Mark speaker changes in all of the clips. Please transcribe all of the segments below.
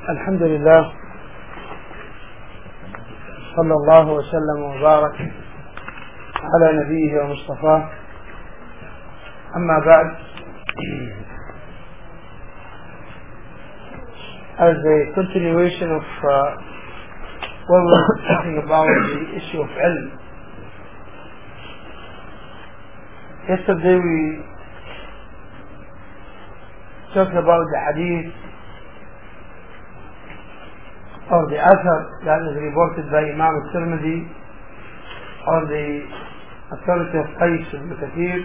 Speaker 1: الحمد لله صلى الله وسلم وبارك على نبيه ومصطفاه. أما بعد, as a continuation of what we were talking about the issue of ilm, yesterday we talked about the hadith or the athar that is reported by Imam al-Tirmidhi or the authority of Qais ibn Kathir,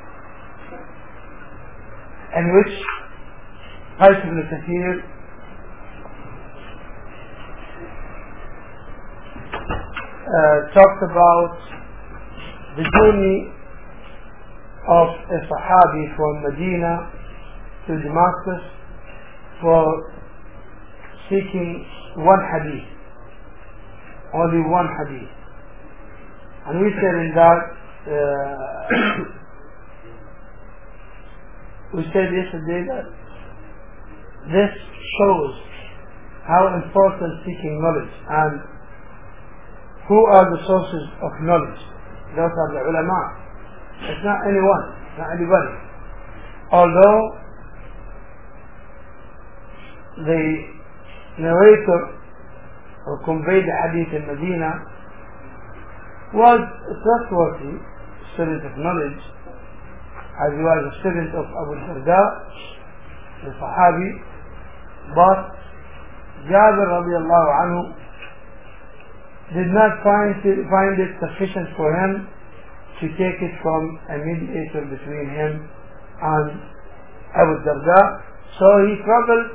Speaker 1: in which Qais ibn Kathir talked about the journey of a Sahabi from Medina to Damascus for seeking one hadith, only one hadith. And we said in that, we said yesterday that this shows how important seeking knowledge and who are the sources of knowledge. Those are the ulama. It's not anyone, it's not anybody. Although the narrator who conveyed the hadith in Medina was a trustworthy student of knowledge, as he was a student of Abu Darda, the Sahabi, but Jabir radiallahu anhu did not find it sufficient for him to take it from a mediator between him and Abu Darda, so he traveled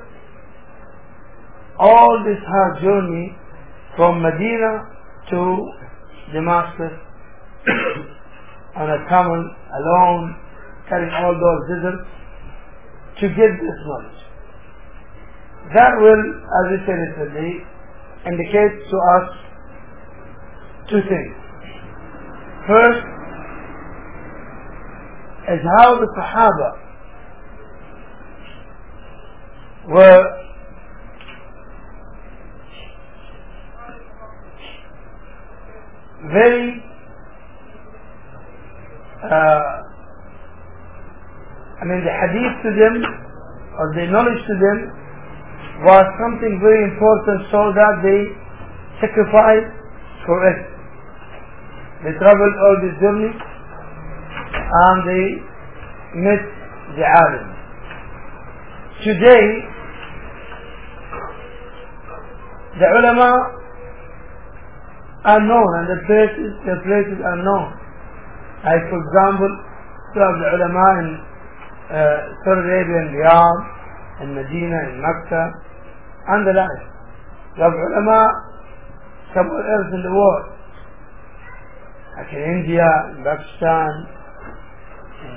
Speaker 1: all this hard journey from Medina to Damascus on a camel, alone, carrying all those deserts to get this knowledge. That will, as we said yesterday, indicate to us two things. First is how the Sahaba were very the hadith to them or the knowledge to them was something very important, so that they sacrificed for it. They traveled all this journey and they met the alim. Today the ulama are known and the places are known. Like for example, some of the ulama in Saudi Arabia, in Riyadh, in Medina, in Mecca, and the like. You have ulama somewhere else in the world, like in India, in Pakistan, in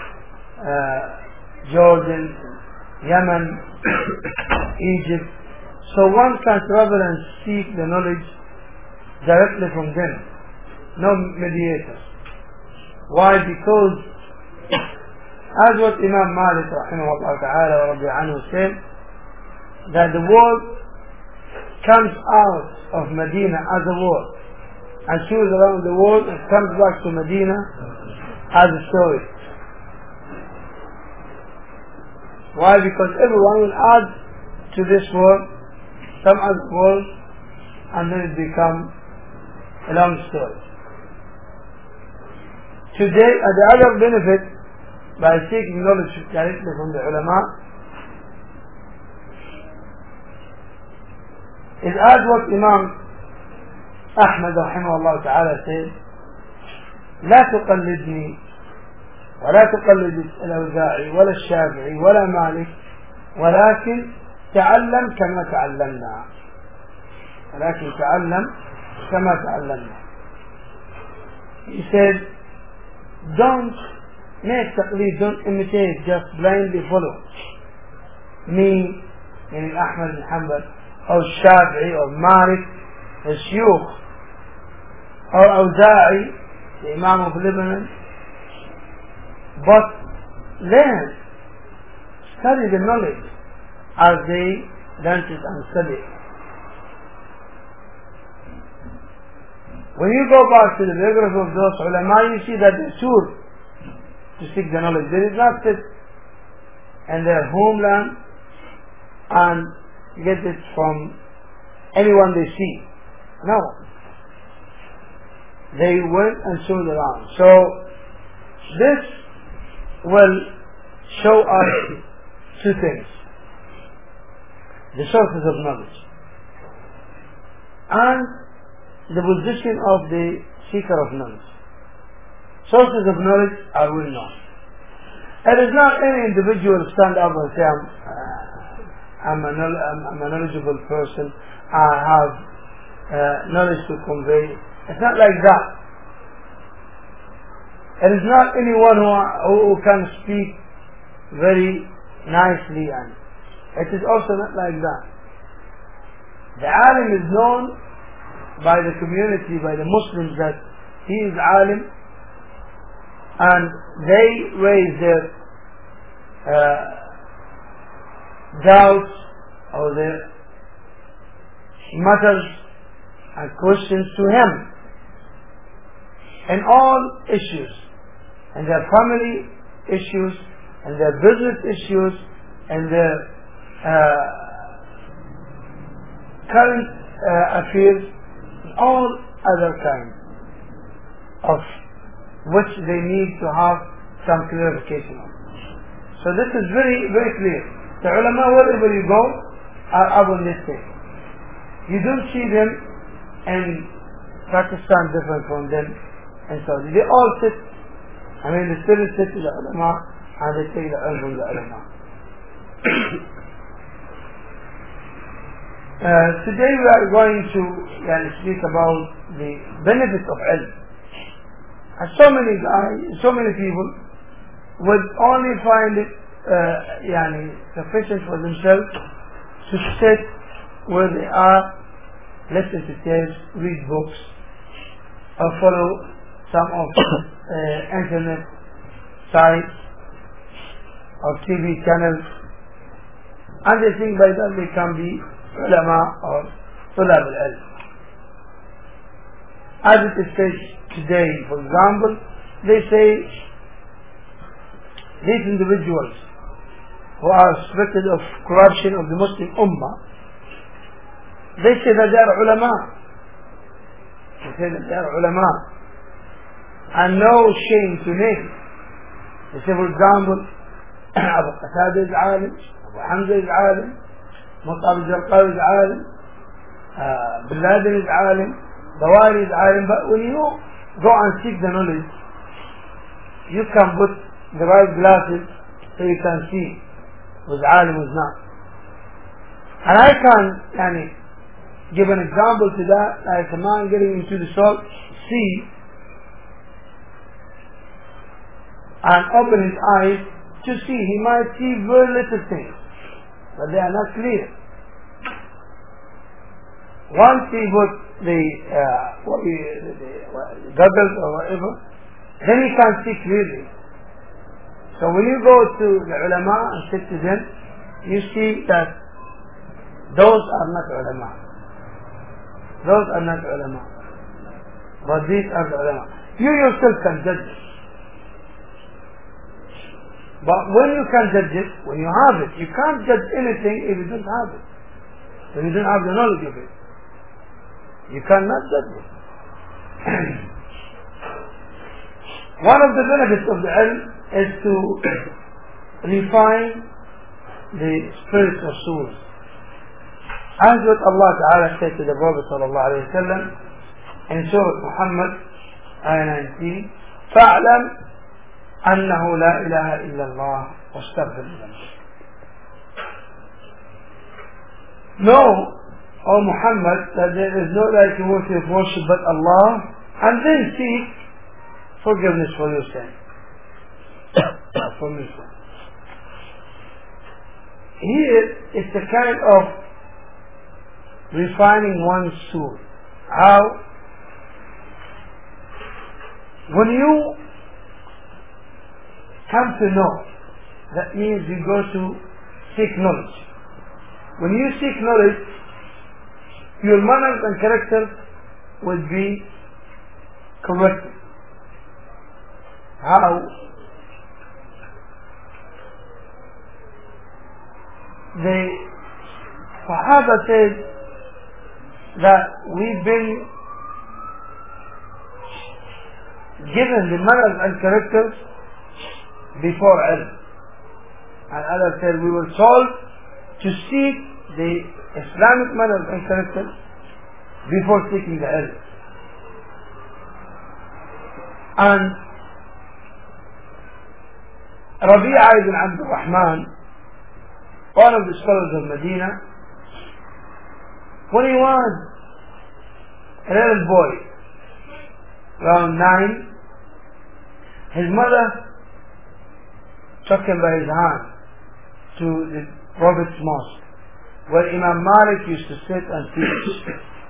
Speaker 1: Jordan, Yemen, Egypt. So one can travel and seek the knowledge directly from them, no mediators. Why? Because as what Imam Malik rahimahullah ta'ala wa rabbi anhu said, that the word comes out of Medina as a word and goes around the world and comes back to Medina as a story. Why? Because everyone will add to this word some other word and then it becomes a long story. Today, the other benefit by seeking knowledge directly from the ulama is as what Imam Ahmad rahimahullah ta'ala said, لا تقلدني ولا تقلد الأوزاعي ولا الشافعي ولا مالك ولكن تعلم كما تعلمنا. ولكن تعلم كما تعلمنا. He said, don't make taqleed, don't imitate, just blindly follow me, meaning Ahmad bin Hanbal, or Shafi'i, or Malik, or Shuyukh, or Awza'i, the Imam of Lebanon, but learn, study the knowledge as they dances and study. When you go back to the biography of those ulama, you see that they tour to seek the knowledge. They did not sit in their homeland and get it from anyone they see. No. They went and showed around. So this will show us two things: the sources of knowledge and the position of the seeker of knowledge. Sources of knowledge are well known. It is not any individual stand up and say, I'm a knowledgeable person, I have knowledge to convey. It's not like that. It is not anyone who can speak very nicely, and it is also not like that. The alim is known by the community, by the Muslims, that he is alim, and they raise their doubts or their matters and questions to him in all issues, and their family issues, and their business issues, and their current affairs, and all other kinds of which they need to have some clarification on. So this is very, very clear. The ulama, wherever you go, are up on this thing. You don't see them in Pakistan different from them in Saudi. They all sit, the students sit to the ulama and they take the ilm from the ulama. Today we are going to speak about the benefits of ilm. And so many guys, so many people would only find it sufficient for themselves to sit where they are, listen to tapes, read books, or follow some of internet sites or TV channels, and they think by that they can be ulama or tulab al-ilm. As it is said today, for example, they say these individuals who are suspected of corruption of the Muslim Ummah, they say that they are ulama. They say that they are ulama. And no shame to name. They say, for example, Abu Qatada is alim, Abu Hamza is alim, Mus'ab al-Zarqawi is alim, Bin Laden is alim, Dawari is alim. But when you go and seek the knowledge, you can put the right glasses so you can see who's alim, who's not. And I can give an example to that, like a man getting into the sea and open his eyes to see. He might see very little things, but they are not clear. Once he put the goggles or whatever, then he can see clearly. So when you go to the ulama and sit to them, you see that those are not ulama. Those are not ulama. But these are the ulama. You yourself can judge it. But when you can judge it, when you have it, you can't judge anything if you don't have it. When you don't have the knowledge of it, you cannot judge it. One of the benefits of the ilm is to refine the spirits of souls. As what Allah Ta'ala said to the Prophet Sallallahu Alaihi Wasallam in Surah Muhammad, ayah 19, فَاعْلَمْ أَنَّهُ لَا إِلَهَ إِلَّا اللَّهُ وَاسْتَغْفِرْ لِذَنبِكَ. Know, O Muhammad, that there is no right to worship but Allah, and then seek forgiveness for your sin. Here is the kind of refining one's soul. How? When you come to know, that means you go to seek knowledge. when you seek knowledge, your manners and character will be corrected. How? The Sahaba said that we've been given the manners and characters before ilm. And others said we were told to seek the Islamic manners and characters before seeking the ilm. And Rabi'a ibn Abd al-Rahman, one of the scholars of Medina, when he was a little boy, around 9, his mother took him by his hand to the Prophet's Mosque, where Imam Malik used to sit and teach.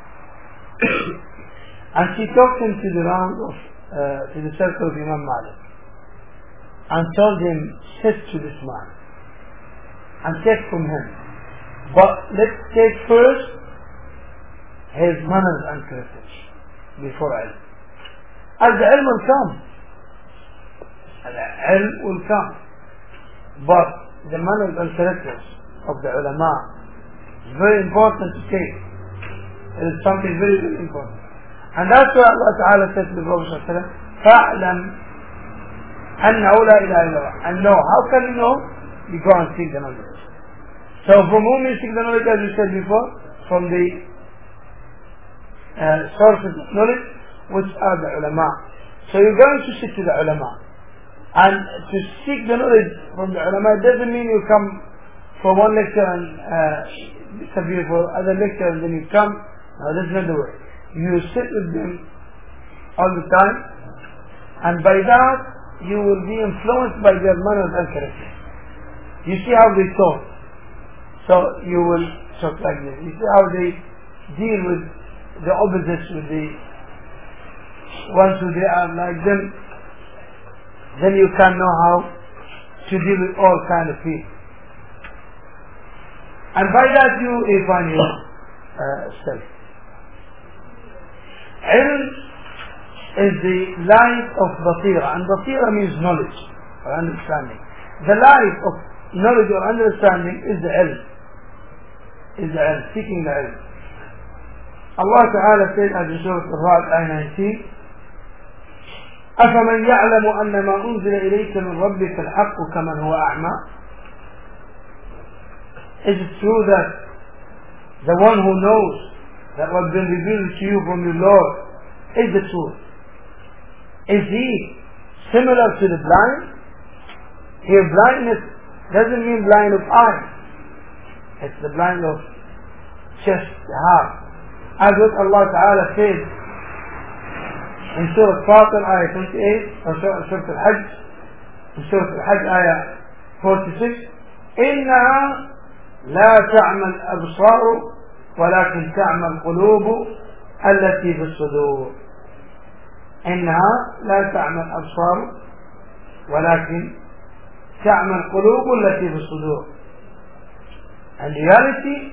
Speaker 1: And she took him to the round of, to the circle of Imam Malik, and told him, sit to this man, and take from him. But let's take first his manners and characters before ilm. As the ilm will come, but the manners and characters of the ulama is very important to take. It is something very, very important. And that's why Allah Ta'ala said to the Prophet فَأَعْلَمْ أَنَّهُ لَا إِلَهَ إِلَّا اللَّهُ. And know, how can you know? You go and seek the knowledge. So from whom you seek the knowledge, as we said before? From the sources of knowledge, which are the ulama. So you're going to seek to the ulama. And to seek the knowledge from the ulama doesn't mean you come for one lecture and disappear for other lecture and then you come. No, that's not the way. You sit with them all the time, and by that you will be influenced by their manners and character. You see how they talk, so you will talk like this. You see how they deal with the opposites, with the ones who they are like them. Then you can know how to deal with all kind of people. And by that you refine yourself. Ilm is the light of basira, and basira means knowledge or understanding. The light of knowledge or understanding is the ilm. Seeking the ilm. Allah Ta'ala said as in Surah Al-Ra'd, ayah 19, أَفَمَنْ يَعْلَمُ أَنَّ مَا أُنزِلَ إِلَيْكَ مِنْ رَبِّكَ الْحَقُّ كَمَنْ هُوَ أَعْمَى. Is it true that the one who knows that what's been revealed to you from your Lord is the truth, is he similar to the blind? Here blindness doesn't mean blind of eye. It's the blind of chest, the heart. As what Allah Ta'ala said in Surah Fatir, ayah 28, or Surah Al-Hajj, in Surah Al-Hajj, ayah 46, إِنَّهَا لا تعمى الأبصار ولكن تعمى القلوب التي في الصدور. إنها لا تعمى الأبصار ولكن تعمى القلوب التي في الصدور. In reality,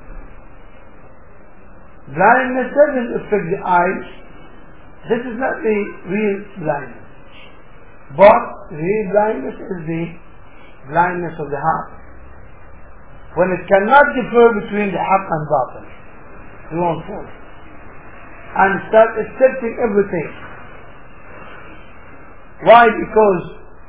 Speaker 1: blindness doesn't affect the eyes. This is not the real blindness. But real blindness is the blindness of the heart. When it cannot differ between the haqq and batil, true and false, and start accepting everything. Why? Because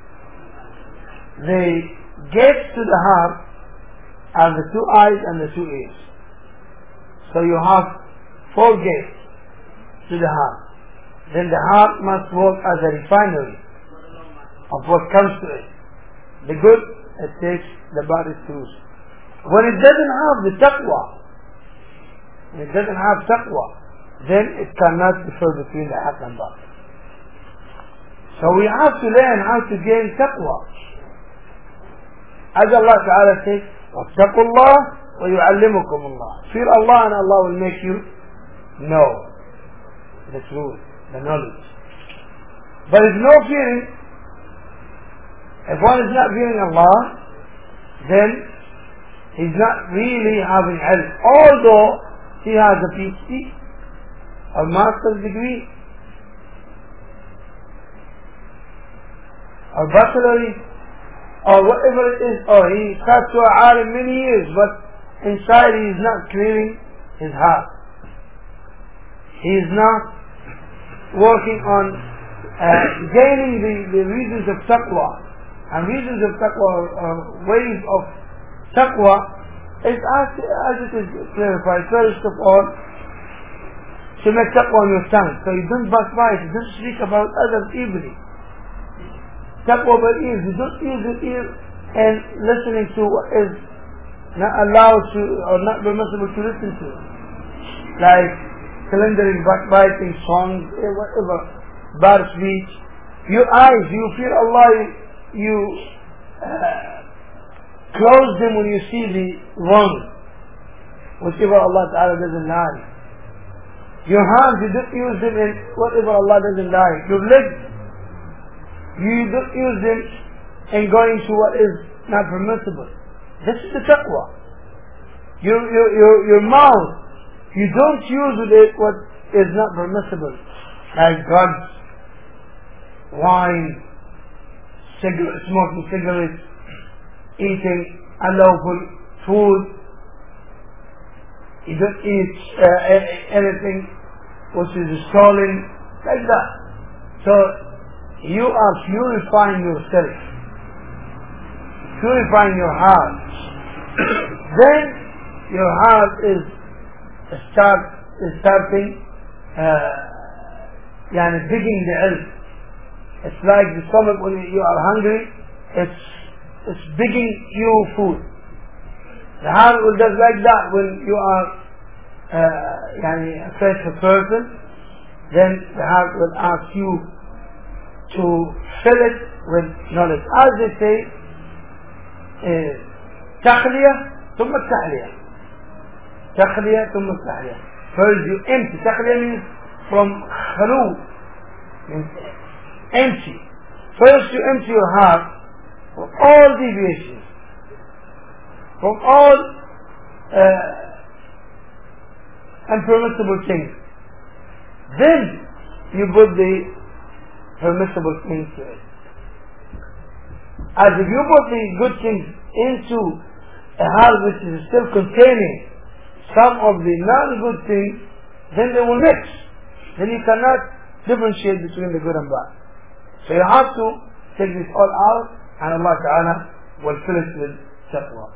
Speaker 1: the gates to the heart are the two eyes and the two ears. So you have 4 gates to the heart. Then the heart must work as a refinery of what comes to it. The good, it takes, the bad it through. When it doesn't have the taqwa, then it cannot differ between the haqq and batil. So we have to learn how to gain taqwa. As Allah Ta'ala says, وَاتَّقُوا اللَّهِ وَيُعَلِّمُكُمُ اللَّهِ. Fear Allah and Allah will make you know the truth, the knowledge. But if no fearing, if one is not fearing Allah, then He's not really having ilm, although he has a PhD, a master's degree, or bachelor's, or whatever it is, or he sat to a alim many years, but inside he is not clearing his heart. He is not working on gaining the reasons of taqwa. And reasons of taqwa, or ways of taqwa, is as it is clarified. First of all, to make taqwa on your tongue, so you don't backbite, you don't speak about others evilly. Taqwa by ears, you don't use your ear and listening to what is not allowed to, or not permissible to listen to, like slandering, backbiting, songs, whatever, bad speech. Your eyes, you fear Allah, you close them when you see the wrong, whichever Allah Ta'ala doesn't like. Your hands, you don't use them in whatever Allah doesn't like. Your legs, you don't use them in going to what is not permissible. This is the taqwa. Your mouth, you don't use with it what is not permissible, like drugs, wine, smoking cigarettes, eating unlawful food. You don't eat anything which is stolen, like that. So you are purifying yourself, purifying your heart. Then your heart is starting digging the ilm. It's like the stomach when you are hungry, it's digging you food. The heart will do like that when you are a faithful person. Then the heart will ask you to fill it with knowledge. As they say, تخلية ثم التحلية. تخلية ثم التحلية. First you empty. تخلية means from خلو, means empty. First you empty your heart from all deviations, from all unpermissible things. Then you put the permissible things to it. As if you put the good things into a heart which is still containing some of the non-good things, then they will mix. Then you cannot differentiate between the good and bad. So you have to take this all out, and Allah Ta'ala will fill it with taqwa.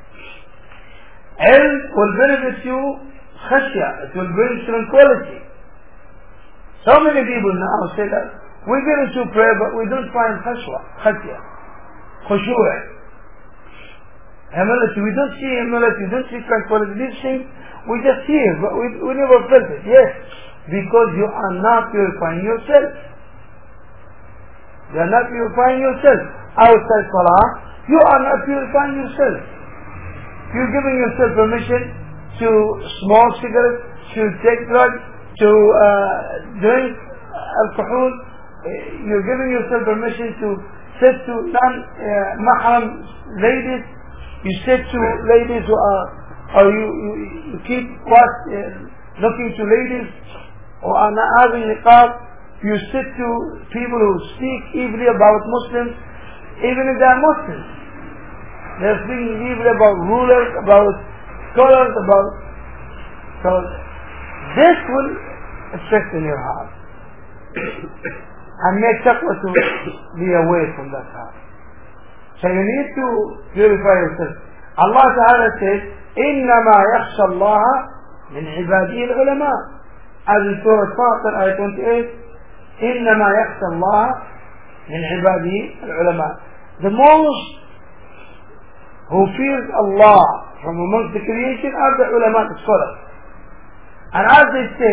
Speaker 1: Ilm will benefit you khashya, it will bring tranquility. So many people now say that we get into prayer but we don't find khashya, khushu', humility. We don't see humility, we don't see tranquility. These things we just hear but we never felt it. Yes, because you are not purifying yourself. You are not purifying yourself. Outside salah, you are not purifying yourself. You're giving yourself permission to smoke cigarettes, to take drugs, to drink alcohol. You're giving yourself permission to sit to non-mahram ladies. You sit to ladies who are, or you keep looking to ladies who are not having niqab. You sit to people who speak evilly about Muslims, even if they are Muslims. They're speaking evilly about rulers, about scholars, about... So this will affect in your heart and make taqwa to be away from that heart. So you need to purify yourself. Allah Ta'ala says, إِنَّمَا يَخْشَى اللَّهَ مِنْ عِبَادِهِ الْعُلَمَاءِ. As in Surah Fatir, ayah 28, إِنَّمَا يَخْشَى اللَّهَ مِنْ عِبَادِهِ الْعُلَمَاءِ. The most who fears Allah from amongst the creation are the ulama, the scholars. And as they say,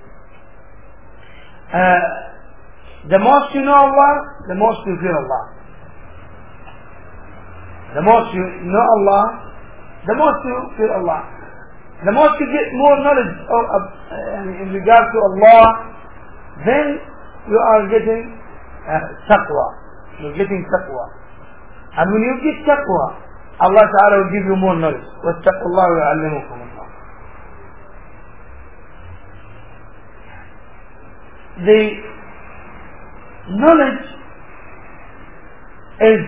Speaker 1: the most you know Allah, the most you fear Allah. The most you know Allah, the most you fear Allah. The most you get more knowledge in regard to Allah, then you are getting taqwa. You're getting taqwa. And when you get taqwa, Allah Ta'ala will give you more knowledge. وَاتَّقُوا اللَّهَ وَيُعَلِّمُكُمُ اللَّهُ. The knowledge is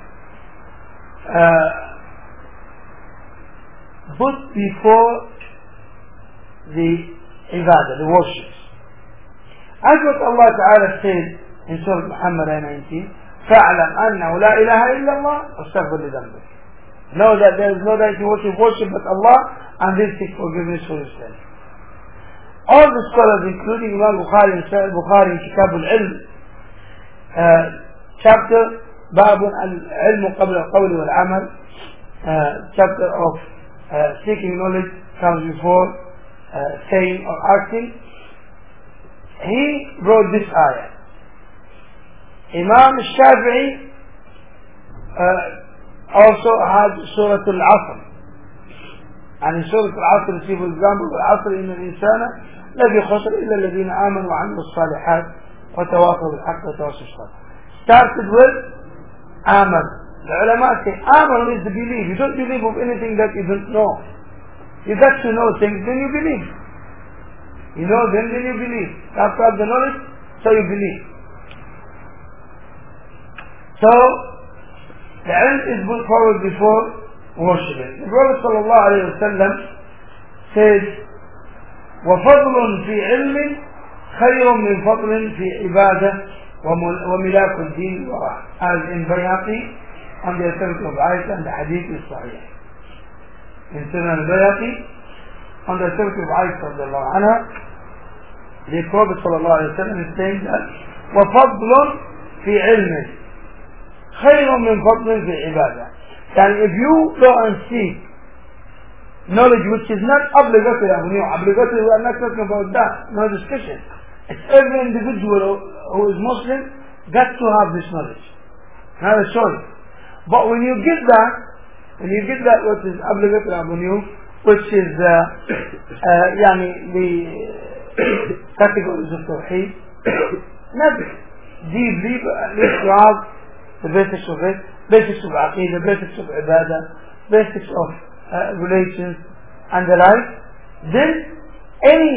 Speaker 1: put before the ibadah, the worships. As what Allah Ta'ala said in Surah Muhammad 19, فَاعْلَمْ أَنَّهُ لَا إِلَهَ إِلَّا اللَّهُ وَاسْتَغْفِرْ لِذَنبِكَ. Know that there is no deity worship but Allah, and then seek forgiveness for yourself. All the scholars, including Imam Bukhari and Sahih Bukhari in Kitab al-Ilm, chapter باب العلم قبل القول والعمل, chapter of seeking knowledge comes before saying or acting. He wrote this ayah. Imam Shafi'i also had Surah Al-Asr, and in Surah Al-Asr, see for example, Al-Asr inna al-insana lafi khusr illa alladhina amanu wa amilu as-salihat wa tawasaw bil-haqq wa tawasaw bis-sabr. Started with Aman. The ulama say Aman is the belief. You don't believe of anything that you don't know. You got to know things, then you believe. You know, then you believe. After the knowledge, so you believe. So, the ilm is put forward before worshiping. The Prophet ﷺ said, وَفَضْلٌ فِي عِلْمٍ خَيْرٌ مِنْ فَضْلٍ فِي عِبَادَةٍ وَمِلَاكُ الدِّينِ وَرَحْمٍ. As in Bayhaqi, on the authority of Aisha, and the hadith is sahih. In Sunan al-Bayhaqi, on the authority of Aisha, the Prophet ﷺ is saying that وَفَضْلٌ فِي عِلْمٍ خَيْرٌ مِنْ فَضْلٍ فِي عِبَادَةٍ. And if you go and seek knowledge which is not obligatory, obligatory, we are not talking about that, no discussion. It's every individual who is Muslim got to have this knowledge, not a choice. But when you get that what is obligatory upon you, which is the categories of Tawheed, not deeply, but at least you have the basics of it, basics of Aqeedah, basics of Ibadah, basics of relations and the like. Then any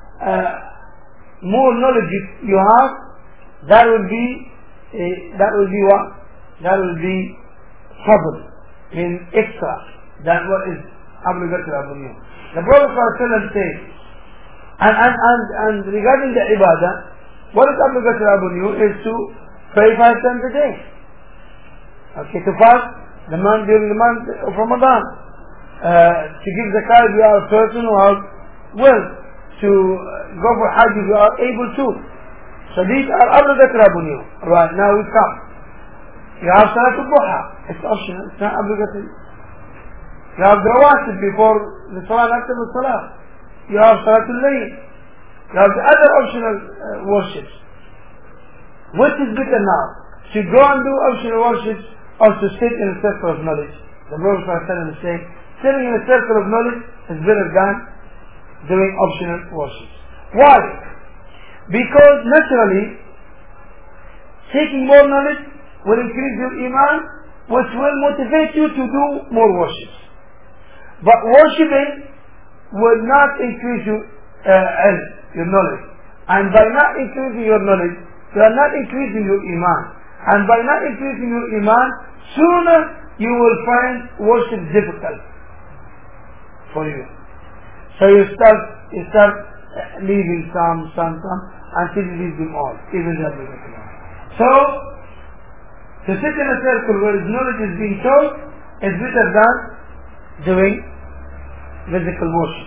Speaker 1: more knowledge you have, that will be what? That will be fadl, mean extra than what is obligatory upon you. The Prophet ﷺ said, and regarding the ibadah, what is obligatory upon you is to pray 5 times a day. Okay, to fast during the month of Ramadan, to give zakat if you are a person who has will, to go for Hajj if you are able to. So these are obligatory upon you. Right, now we come. You have Salatul Duha, it's optional, it's not obligatory. You have the Rawatib before the Salah, after the Salah. You have Salatul Layl. You have the other optional worships. Which is better now? To go and do optional worships or to sit in a circle of knowledge? The Prophet ﷺ is saying, sitting in a circle of knowledge is better than doing optional worships. Why? Because naturally, taking more knowledge will increase your iman, which will motivate you to do more worships. But worshipping will not increase your knowledge. And by not increasing your knowledge, you are not increasing your iman. And by not increasing your iman, sooner you will find worship difficult for you. So you start leaving some, until you leave them all, even the obligatory. So, to sit in a circle where knowledge is being taught is better than doing physical worship.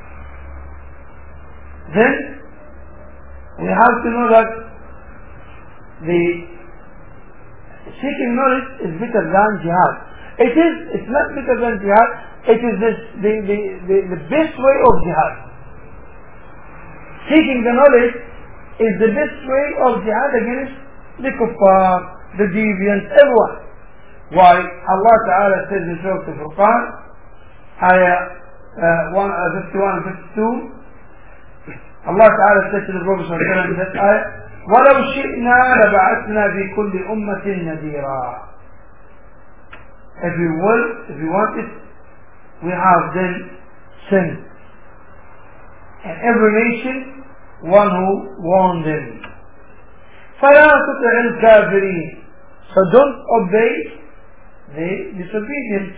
Speaker 1: Then, we have to know that the seeking knowledge is better than jihad. It's not better than jihad, it is the best way of jihad. Seeking the knowledge is the best way of jihad against the kuffar, the deviants, everyone. Why? Allah Ta'ala says in Surah Al-Furqan, ayah 51 and 52, Allah Ta'ala says to the Prophet in that ayah, وَلَوْ شِئْنَا لَبَعَثْنَا فِي كُلِّ أُمَّةٍ نَذِيرًا. If we want it, we have then sinned. And every nation, one who warned them. فَلَا تُطِعِ الْكَافِرِينَ. So don't obey the disobedient.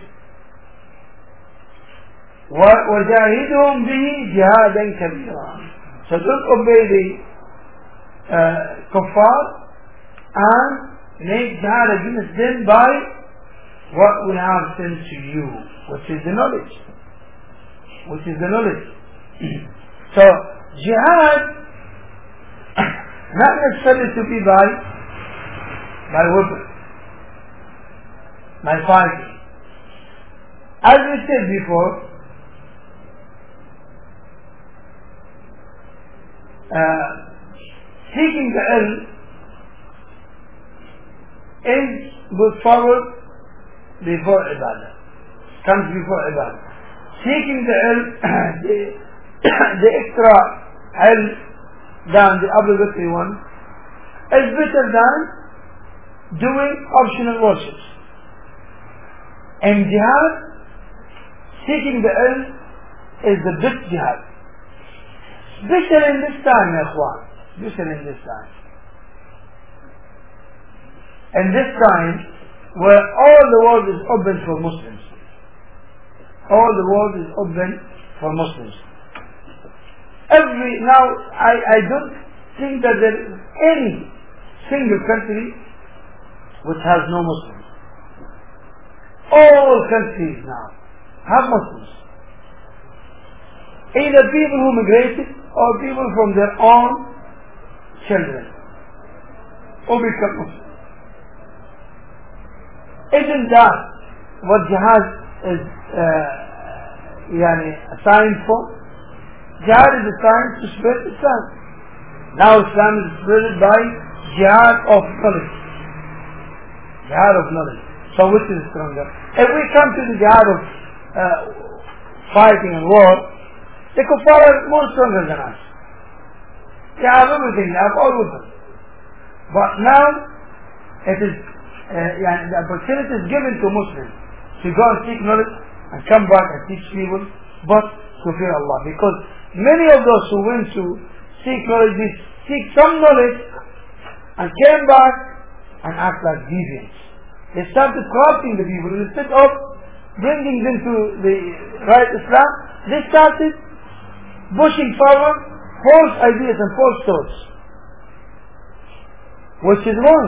Speaker 1: وَجَاهِدُهُمْ بِهِ جِهَادًا كَبِيرًا. So don't obey the kuffar and make jihad against them by what we have sent to you, which is the knowledge. So jihad not necessarily to be by weapon, by fighting. As we said before, seeking the ilm is put forward before ibadah, comes before ibadah. Seeking the ilm, the extra ilm than the obligatory one, is better than doing optional worships. And jihad, seeking the ilm, is the best jihad. Especially in this time, ya ikhwan. Especially in this time. In this time, where all the world is open for Muslims. All the world is open for Muslims. Now, I don't think that there is any single country which has no Muslims. All countries now have Muslims. Either people who migrated or people from their own children who become Muslims. Isn't that what jihad is assigned for? Jihad is assigned to spread Islam. Now Islam is spread by jihad of knowledge. Jihad of knowledge. So which is stronger? If we come to the jihad of fighting and war, the kuffar are more stronger than us. They have everything, they have all of them. But now, it is, the opportunity is given to Muslims to go and seek knowledge and come back and teach people, but to fear Allah. Because many of those who went to seek knowledge, they seek some knowledge and came back and act like deviants. They started corrupting the people. Instead of bringing them to the right Islam, they started pushing forward false ideas and false thoughts, which is wrong.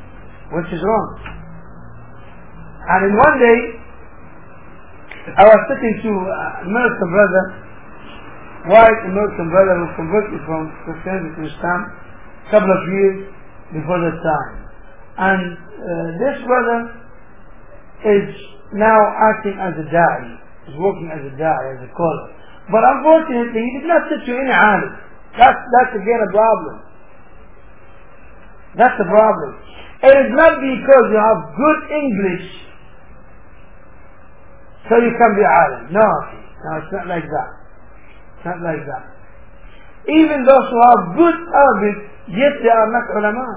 Speaker 1: And in one day, I was sitting to an American brother, white American brother who converted from Christianity to Islam a couple of years before that time. And this brother is now acting as a da'i, is working as a da'i, as a caller. But unfortunately, he did not sit to any alim. That's again a problem. That's the problem. It is not because you have good English so you can be alim. No, it's not like that. It's not like that. Even those who have good Arabic, yet they are not ulama.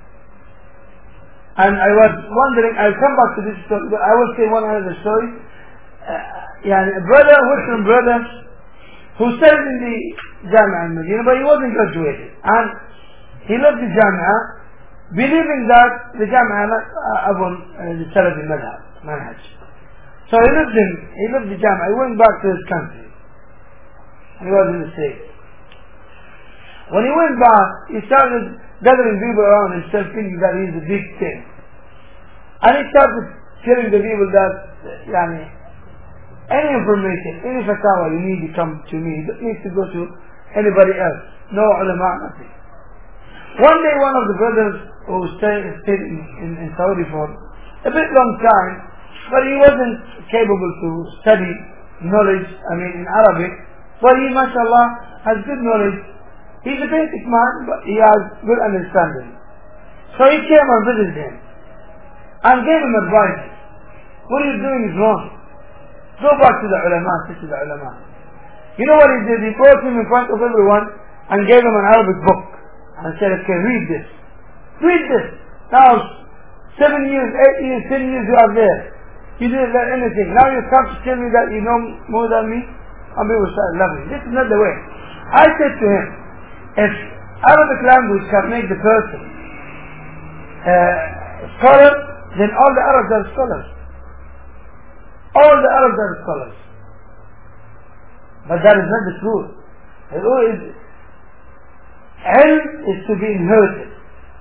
Speaker 1: And I was wondering, I'll come back to this story, but I will say one other story. A brother, Muslim brother, who studied in the Jamia in Medina, but he wasn't graduated. And he left the Jamia, believing that the Jamia upon the Salafi manhaj. So he left the Jamia, he went back to his country. He was in the States. When he went back, he started gathering people around himself, thinking that he is a big thing. And he started telling the people that, any information, any fatwa you need to come to me. You don't need to go to anybody else. No ulama, nothing. One day one of the brothers who stayed in Saudi for a bit long time, but he wasn't capable to study knowledge, in Arabic, but he, mashallah, has good knowledge. He's a basic man, but he has good understanding. So he came and visited him and gave him advice. What you're doing is wrong. Go back to the ulama, sit to the ulama. You know what he did? He brought him in front of everyone and gave him an Arabic book and said, okay, read this. Read this. Now, 7 years, 8 years, 10 years you are there. You didn't learn anything. Now you come to tell me that you know more than me? And people start laughing. This is not the way. I said to him, if Arabic language can make the person scholar, then all the Arabs are scholars. All the Arabs are scholars. But that is not the truth. The truth is, ilm is to be inherited.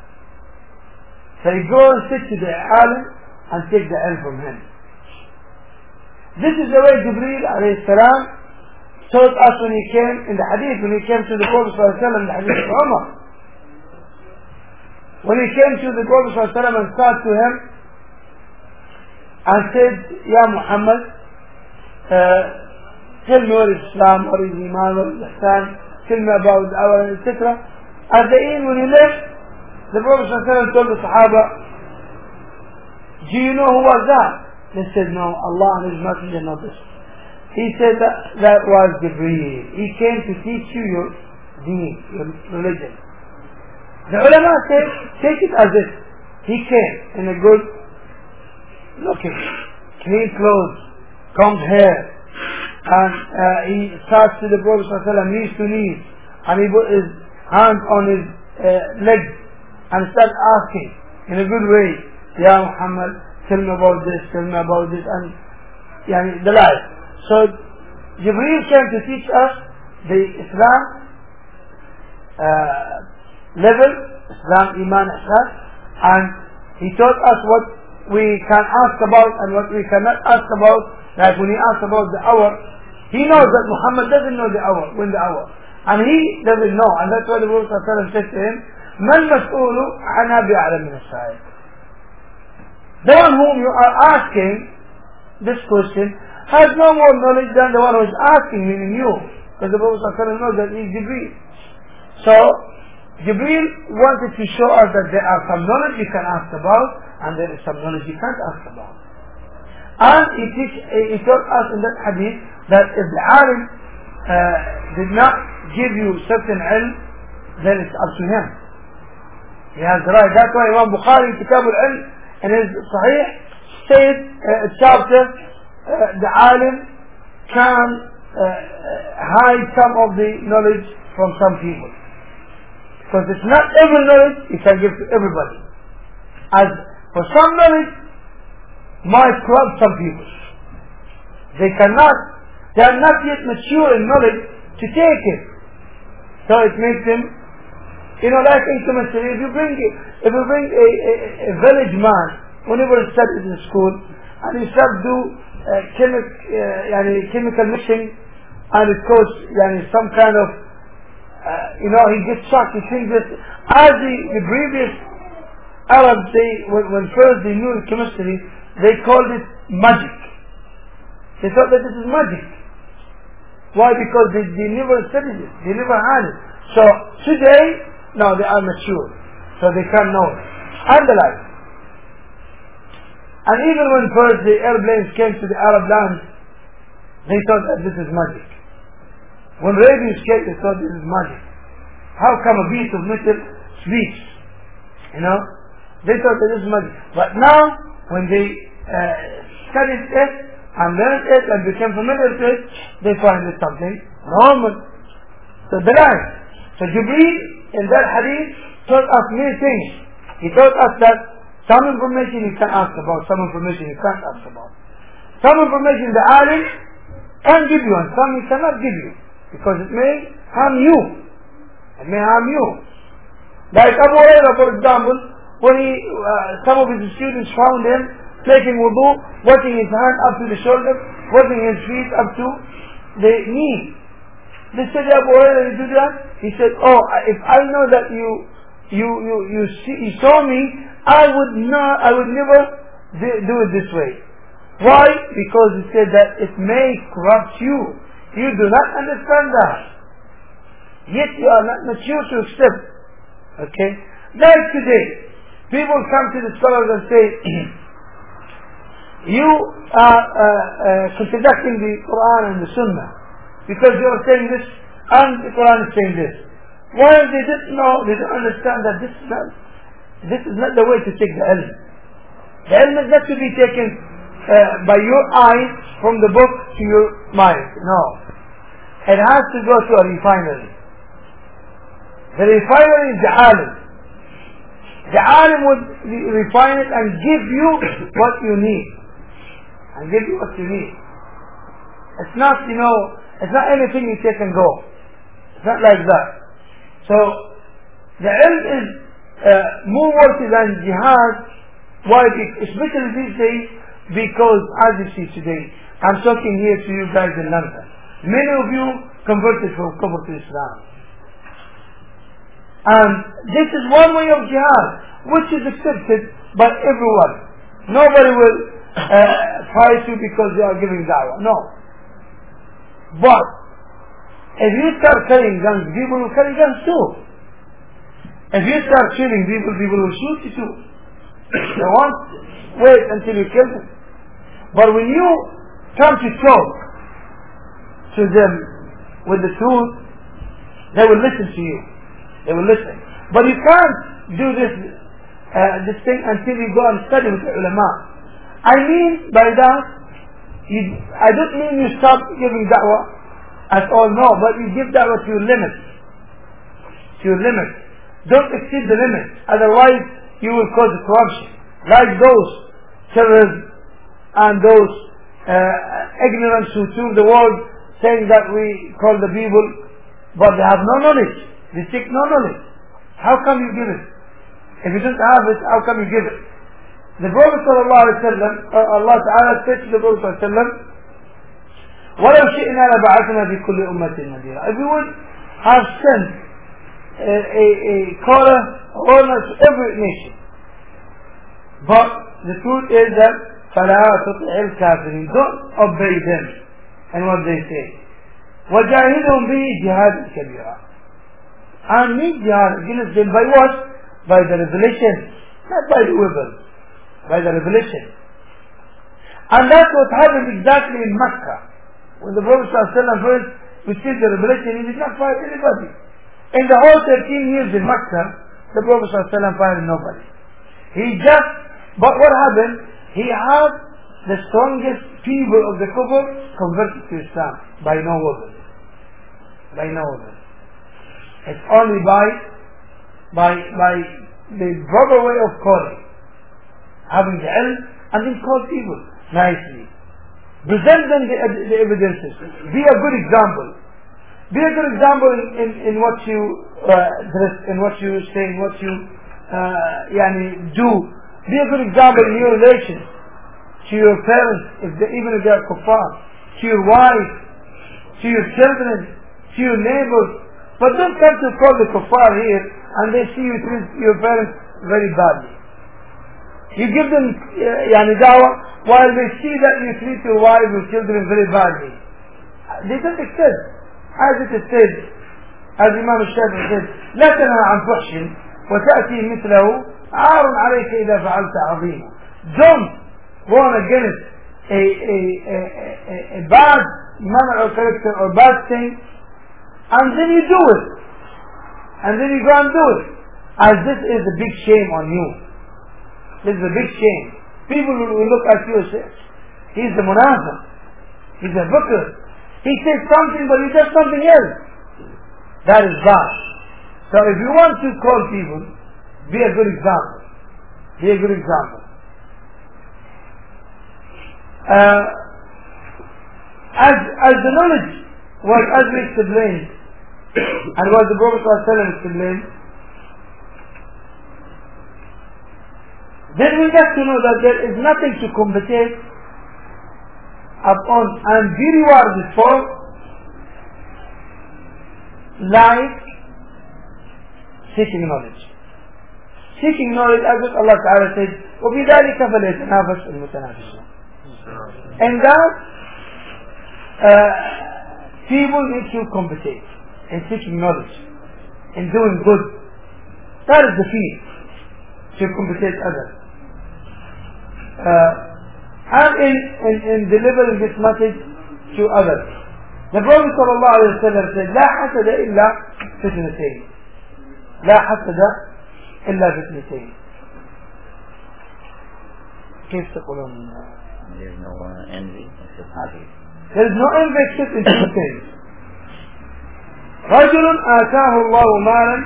Speaker 1: So you go and sit to the alim and take the ilm from him. This is the way Jibreel alayhi salam taught us when he came in the hadith, when he came to the Prophet sallallahu alaihi wasallam, the hadith of Umar. When he came to the Prophet sallallahu alaihi wasallam and said to him and said, Ya Muhammad, tell me what is Islam, what is Iman, what is Ihsan, tell me about our, etc. At the end, when he left, the Prophet sallallahu alaihi wasallam told the Sahaba, do you know who was that? They said, no, Allah and His Messenger know this. He said that was Jibreel. He came to teach you your deen, your religion. The ulama say, take it as if he came in a good looking, clean clothes, combed hair, and he starts to the Prophet ﷺ knees to knees, and he put his hands on his legs and starts asking in a good way, Ya Muhammad, tell me about this, and the life. So Jibreel came to teach us the Islam level, Islam, Iman, Ihsan, and he taught us what we can ask about and what we cannot ask about. Like when he asked about the hour, he knows that Muhammad doesn't know the hour, when the hour, and he doesn't know, and that's why the Prophet ﷺ said to him, Man mas'ulu anha bi'alam min as-sa'il. The one whom you are asking this question has no more knowledge than the one who is asking, meaning you, because the Prophet ﷺ knows that he is Jibreel. So Jibreel wanted to show us that there are some knowledge you can ask about and there is some knowledge you can't ask about. And he taught us in that hadith that if the alim did not give you certain ilm, then it's up to him. He has the right. That's why Imam Bukhari in Kitab al-Ilm in his Sahih said chapter the alim can hide some of the knowledge from some people. Because it's not every knowledge you can give to everybody. As for some knowledge might corrupt some people. They are not yet mature in knowledge to take it. So it makes them, like intimacy. If you bring a village man, whenever he studies in school, and he starts to do chemical mixing, and it causes some kind of he gets shocked. He thinks that as the previous Arabs, when first they knew chemistry, they called it magic. They thought that this is magic. Why? Because they never studied it. They never had it. So today, now they are mature. So they can know it. And the like. And even when first the airplanes came to the Arab lands, they thought that this is magic. When radios came, they thought this is magic. How come a piece of metal speaks? They thought that this is magic. But now, when they studied it and learned it and became familiar with it, they find it something normal. So the line. So Jibreel in that hadith taught us many things. He taught us that some information you can ask about, some information you can't ask about. Some information the alim can give you and some he cannot give you. Because it may harm you. It may harm you. Like Abu Hurairah, for example, when some of his students found him taking wudu, putting his hand up to the shoulder, putting his feet up to the knee. They said, Abu Hurairah, you do that? He said, if I know that you saw me, I would never do it this way. Why? Because he said that it may corrupt you. You do not understand that. Yet you are not mature to accept. Okay? Like today, people come to the scholars and say, you are contradicting the Quran and the Sunnah because you are saying this and the Quran is saying this. While they didn't know, they didn't understand that this is not the way to take the ilm. The ilm is not to be taken by your eyes from the book to your mind. No. It has to go to a refinery. The refinery is the alim. The alim would refine it and give you what you need. And give you what you need. It's not, it's not anything you take and go. It's not like that. So, the ilm is more worthy than jihad. Why? Especially these days, because as you see today, I'm talking here to you guys in London. Many of you converted from kufr to Islam. And this is one way of jihad, which is accepted by everyone. Nobody will fight you because you are giving da'wah. No. But, if you start carrying guns, people will carry guns too. If you start killing people, people will shoot you too. They won't wait until you kill them. But when you come to talk to them with the truth, they will listen to you. They will listen. But you can't do this thing until you go and study with the ulama. I mean by that, I don't mean you stop giving da'wah at all, no, but you give da'wah to your limit. To your limit. Don't exceed the limit, otherwise you will cause corruption. Like those terrorists and those ignorance who tour the world saying that we call the people, but they have no knowledge. They take no knowledge. How come you give it? If you don't have it, how come you give it? The Prophet ﷺ, Allah Ta'ala said to the Prophet ﷺ, وَلَوْ شِئْنَا لَبَعَثْنَا فِي كُلِّ أُمَّةٍ نَذِيرًا. If we would have sent a caller or to every nation. But the truth is that فَلَا تُطِعِ الْكَافِرِينَ. Don't obey them and what they say. وَجَاهِدْهُمْ بِهِ جِهَادًا كَبِيرًا. And need jihad against them by what? By the revelation, not by the weapons, by the revelation. And that's what happened exactly in Mecca. When the Prophet ﷺ first received the revelation, he did not fight anybody. In the whole 13 years in Mecca, the Prophet ﷺ fired nobody. But what happened? He had the strongest people of the kufr converted to Islam by no weapon. By no weapon. It's only by the proper way of calling. Having the ilm and then call people nicely. Present them the evidences. Be a good example. Be a good example in what you dress, in what you say, in what you do. Be a good example in your relations to your parents, even if they are kuffar, to your wife, to your children, to your neighbors. But don't come to call the kuffar here and they see you treat your parents very badly. You give them da'wah while they see that you treat your wife or children very badly. They don't accept. As it is said, as Imam al-Shafi'i said, لا تنهى عن فحش وتأتي مثله عار عليك إذا فعلت عظيما. Don't warn against a bad manner or character or bad thing, and then you do it. And then you go and do it. As this is a big shame on you. This is a big shame. People will look at you and say, he's the munafiq. He's a hypocrite. He says something but he does something else. That is bad. So if you want to call people, be a good example. Be a good example. As the knowledge was as we explained, and what the Prophet ﷺ explained, then we get to know that there is nothing to compensate upon and be rewarded for like seeking knowledge. Seeking knowledge, as Allah Ta'ala said, وَبِذَلِكَ فَلْيَتَنَافَسِ الْمُتَنَافِسُونَ. And that people need to compensate in seeking knowledge, in doing good. That is the key, to compensate others. And in delivering this message to others. The Prophet ﷺ said, لا حسد إلا فتنتين. لا حسد إلا فتنتين. كيف تقولون
Speaker 2: There's no envy.
Speaker 1: There is no envy except in two things. رجل آتاه الله مالا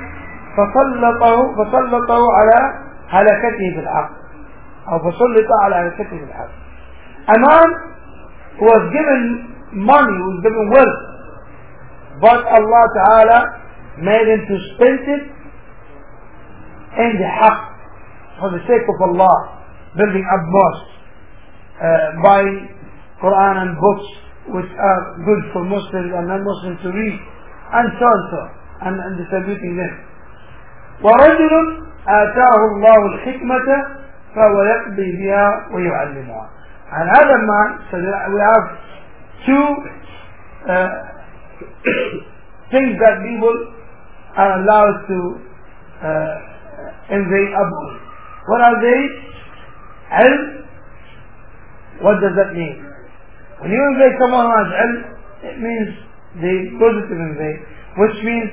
Speaker 1: فسلطه على هلكته في الحق أو فسلط على هلكته في الحق. A man who was given money, who was given wealth, but Allah Ta'ala made him to spend it in the haqq, for the sake of Allah, building up mosques, buying Quran and books which are good for Muslims and non-Muslims to read, and so and so, and distributing them. ورجل آتاه الله الحكمة فهو يقضي بها ويعلمها. And other man, so we have two things that people are allowed to envy upon. What are they? Ilm. What does that mean? When you envy someone who has ilm, it means the positive envy, which means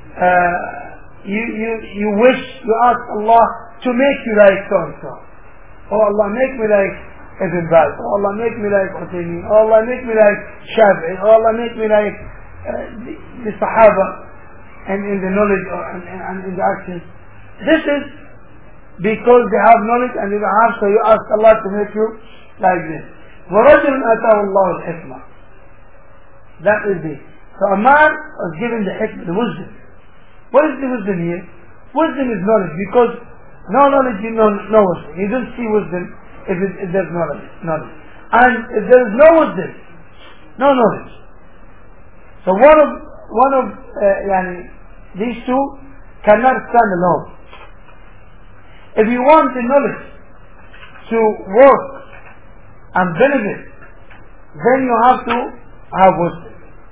Speaker 1: you wish, you ask Allah to make you like so and so. Oh Allah, make me like Ibn Baz. Oh Allah, make me like Uthaymeen. Oh Allah, make me like Shafi'i. Oh Allah, make me like the Sahaba, and in the knowledge and in the actions. This is because they have knowledge and they don't have, so you ask Allah to make you like this. وَرَجُلٌ آتَاهُ اللَّهُ الْحِكْمَةَ. That is it. So a man was given the hikmah, the wisdom. What is the wisdom here? Wisdom is knowledge, because no knowledge you know no wisdom. You don't see wisdom if there's knowledge. And if there is no wisdom, no knowledge. So one of these two cannot stand alone. If you want the knowledge to work and benefit, then you have to have wisdom.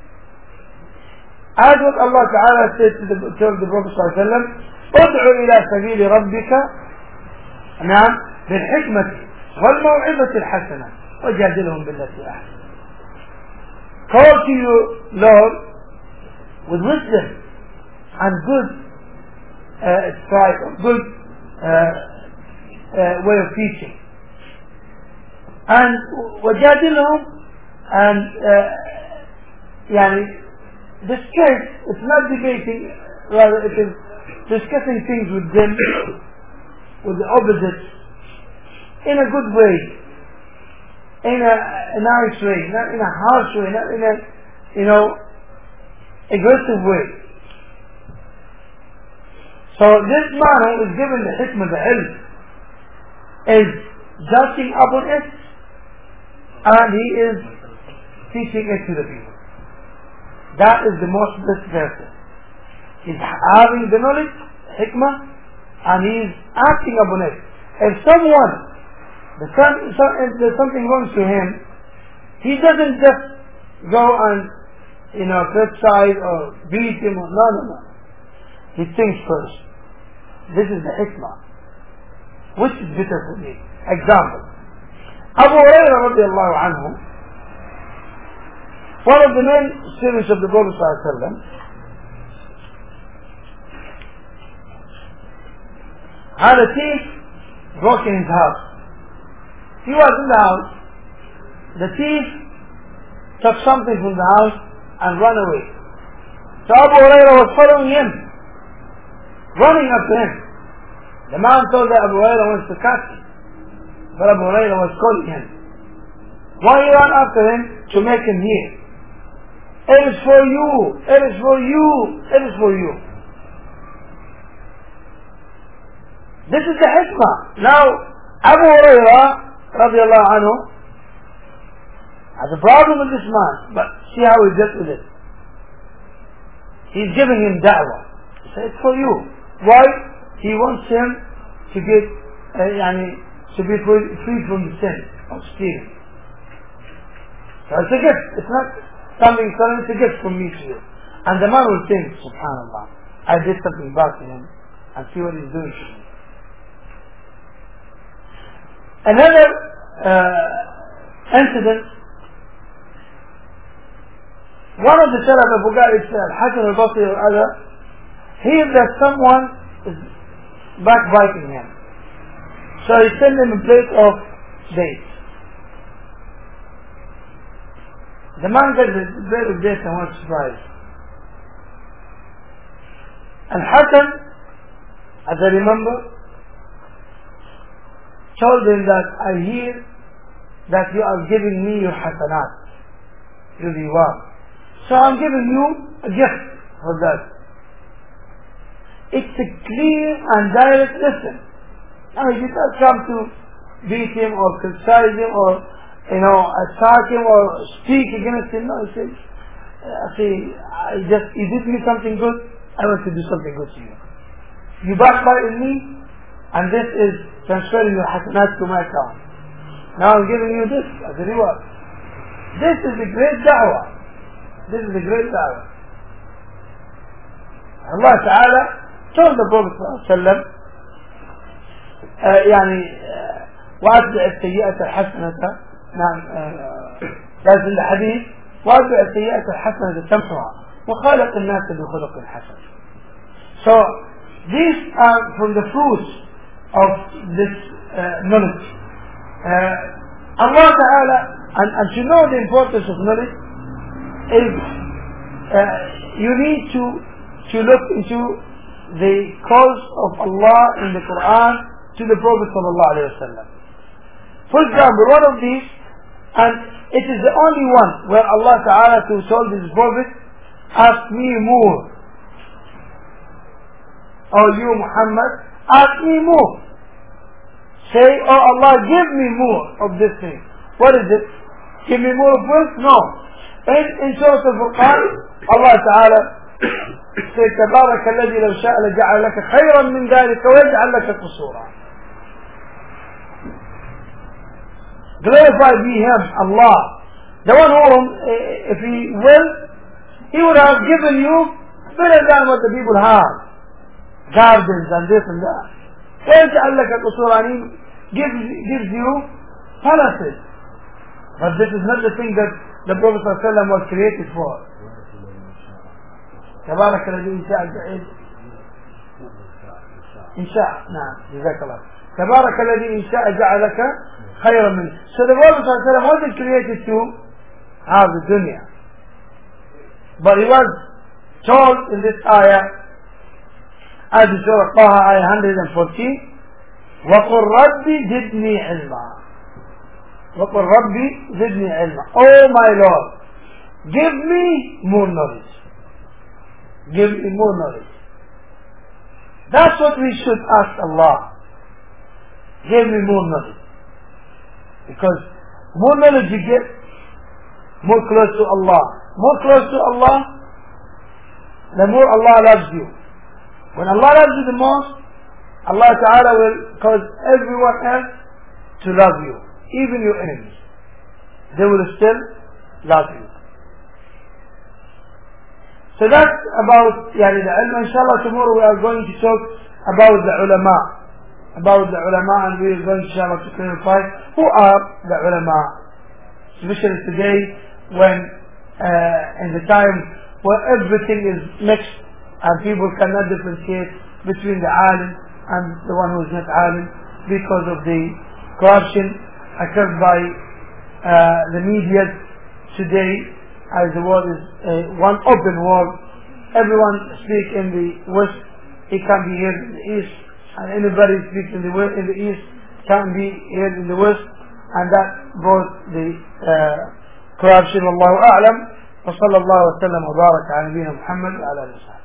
Speaker 1: As what Allah Ta'ala said to the Prophet sallallahu alaihi wasallam, ادعو إلى سبيل ربك نعم بالحكمة والموعظة الحسنة وجادلهم بالتي أحسن. Call to you, Lord, with wisdom and good good way of teaching. And وجادلهم, and discuss, it's not debating, rather it is discussing things with them, with the opposites, in a good way, in a nice way, not in a harsh way, not in a, aggressive way. So this man who is given the hikmah, the ilm, is judging upon it, and he is teaching it to the people. That is the most blessed person. He's having the knowledge, hikmah, and he's acting upon it. If there's something wrong to him, he doesn't just go and criticize or beat him. No. He thinks first. This is the hikmah. Which is better for me? Example. Abu Hurairah radiallahu anhu, one of the main students of the Prophet sallallahu alaihi wasallam, had a thief broke in his house. He was in the house. The thief took something from the house and ran away. So Abu Hurairah was following him, running up to him. The man thought that Abu Hurairah wants to catch him, but Abu Hurairah was calling him. Why he ran after him? To make him hear. It is for you. It is for you. It is for you. This is the hikmah. Now, Abu Hurairah radiallahu anhu has a problem with this man, but see how he dealt with it. He's giving him da'wah. He said, it's for you. Why? He wants him to get, to be free from the sin of stealing. So it's a gift. It's not something stolen, it's a gift from me to you. And the man will think, subhanallah, I did something bad to him, and see what he's doing to me. Another incident, one of the Salaf, I forgot, it's Hassan al-Basri or other, hears that someone is backbiting him. So he sent him a plate of dates. The man gets a very great and was surprised. And Hassan, as I remember, told him that I hear that you are giving me your hasanat, your reward. So I'm giving you a gift for that. It's a clear and direct lesson. Now he did not come to beat him or criticize him or attack him or speak against him. No, he said, you did me something good, I want to do something good to you. You backbited me, and this is transferring your hasanat to my account. Now I'm giving you this as a reward. This is a great da'wah. This is a great da'wah. Allah Ta'ala told the Prophet ﷺ وأتبع السيئة الحسنة لازم الحديث وأتبع السيئة الحسنة تمحها وخالق الناس بخلق حسن. So these are from the fruits of this knowledge. Allah Ta'ala, and to know the importance of knowledge is you need to look into the calls of Allah in the Quran to the Prophet sallallahu alaihi wasallam. For example, one of these, and it is the only one where Allah Ta'ala told his Prophet, ask me more. Oh you Muhammad, ask me more. Say, oh Allah, give me more of this thing. What is it? Give me more of this? No. In Surah Al-Furqan, Allah Ta'ala says, تبارك الذي لو شاء لجعل لك خيرا من ذلك ويجعل لك قصورا. Glorified be Him, Allah. The one who, if He will, He would have given you better than what the people have. Gardens and this and that. ويجعل لك قصورا, gives you palaces. But this is not the thing that the Prophet ﷺ was created for. تبارك الذي إن شاء نعم جزاك الله. تبارك الذي إن شاء جعلك خيرا منه. So the Prophet ﷺ wasn't created to have the dunya, but he was told in this ayah, as in Surah Taha ayah 114, وَقُلْ رَبِّ زِدْنِي عِلْمًا. وَقُلْ رَبِّ زِدْنِي عِلْمًا. Oh my Lord, give me more knowledge. Give me more knowledge. That's what we should ask Allah. Give me more knowledge. Because more knowledge you get, more close to Allah. More close to Allah, the more Allah loves you. When Allah loves you the most, Allah Ta'ala will cause everyone else to love you. Even your enemies. They will still love you. So that's about the ilm. Inshallah tomorrow we are going to talk about the ulama. About the ulama, and we are going inshallah to clarify who are the ulama. Especially today when in the time where everything is mixed and people cannot differentiate between the alim and the one who is not alim because of the corruption occurred by the media today, as the world is one open world. Everyone speaks in the West, it can be heard in the East, and anybody speaks in the East can be heard in the West, and that brought the corruption. Wallahu a'lam. وصلى الله وسلم وبارك على نبينا محمد وعلى اله وصحبه.